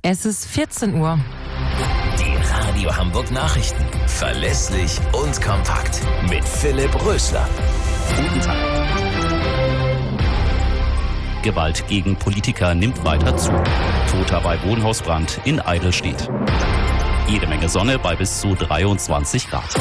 Es ist 14 Uhr. Die Radio Hamburg Nachrichten. Verlässlich und kompakt. Mit Philipp Rösler. Guten Tag. Gewalt gegen Politiker nimmt weiter zu. Toter bei Wohnhausbrand in Eidelstedt. Jede Menge Sonne bei bis zu 23 Grad.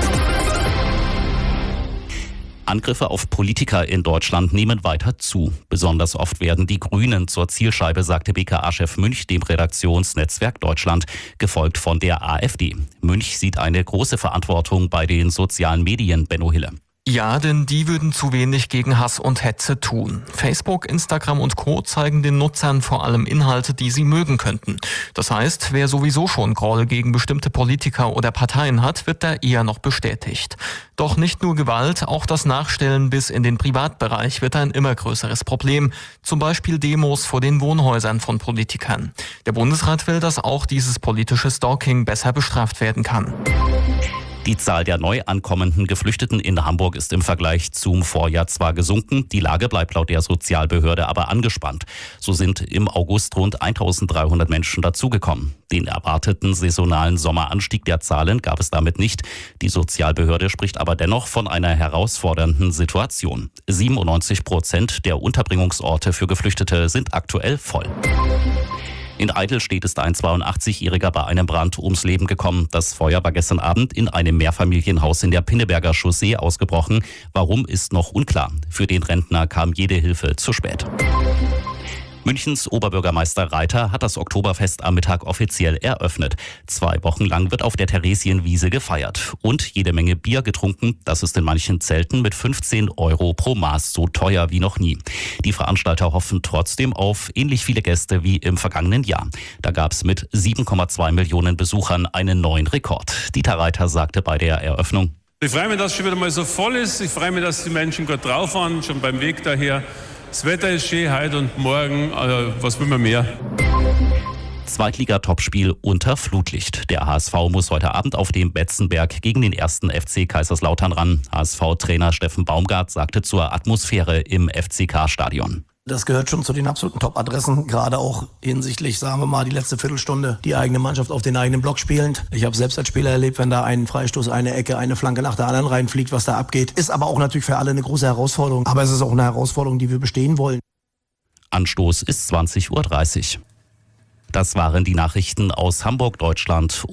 Angriffe auf Politiker in Deutschland nehmen weiter zu. Besonders oft werden die Grünen zur Zielscheibe, sagte BKA-Chef Münch dem Redaktionsnetzwerk Deutschland, gefolgt von der AfD. Münch sieht eine große Verantwortung bei den sozialen Medien, Benno Hille. Ja, denn die würden zu wenig gegen Hass und Hetze tun. Facebook, Instagram und Co. zeigen den Nutzern vor allem Inhalte, die sie mögen könnten. Das heißt, wer sowieso schon Groll gegen bestimmte Politiker oder Parteien hat, wird da eher noch bestätigt. Doch nicht nur Gewalt, auch das Nachstellen bis in den Privatbereich wird ein immer größeres Problem. Zum Beispiel Demos vor den Wohnhäusern von Politikern. Der Bundesrat will, dass auch dieses politische Stalking besser bestraft werden kann. Die Zahl der neu ankommenden Geflüchteten in Hamburg ist im Vergleich zum Vorjahr zwar gesunken, die Lage bleibt laut der Sozialbehörde aber angespannt. So sind im August rund 1300 Menschen dazugekommen. Den erwarteten saisonalen Sommeranstieg der Zahlen gab es damit nicht. Die Sozialbehörde spricht aber dennoch von einer herausfordernden Situation. 97% der Unterbringungsorte für Geflüchtete sind aktuell voll. In Eidelstedt ist ein 82-Jähriger bei einem Brand ums Leben gekommen. Das Feuer war gestern Abend in einem Mehrfamilienhaus in der Pinneberger Chaussee ausgebrochen. Warum, ist noch unklar. Für den Rentner kam jede Hilfe zu spät. Münchens Oberbürgermeister Reiter hat das Oktoberfest am Mittag offiziell eröffnet. 2 Wochen lang wird auf der Theresienwiese gefeiert und jede Menge Bier getrunken. Das ist in manchen Zelten mit 15 € pro Maß so teuer wie noch nie. Die Veranstalter hoffen trotzdem auf ähnlich viele Gäste wie im vergangenen Jahr. Da gab es mit 7,2 Millionen Besuchern einen neuen Rekord. Dieter Reiter sagte bei der Eröffnung: Ich freue mich, dass es schon wieder mal so voll ist. Ich freue mich, dass die Menschen gut drauf waren, schon beim Weg daher. Das Wetter ist schön heute und morgen, was will man mehr? Zweitliga-Topspiel unter Flutlicht. Der HSV muss heute Abend auf dem Betzenberg gegen den 1. FC Kaiserslautern ran. HSV-Trainer Steffen Baumgart sagte zur Atmosphäre im FCK-Stadion: Das gehört schon zu den absoluten Top-Adressen, gerade auch hinsichtlich, sagen wir mal, die letzte Viertelstunde, die eigene Mannschaft auf den eigenen Block spielend. Ich habe selbst als Spieler erlebt, wenn da ein Freistoß, eine Ecke, eine Flanke nach der anderen reinfliegt, was da abgeht. Ist aber auch natürlich für alle eine große Herausforderung. Aber es ist auch eine Herausforderung, die wir bestehen wollen. Anstoß ist 20:30 Uhr. Das waren die Nachrichten aus Hamburg, Deutschland.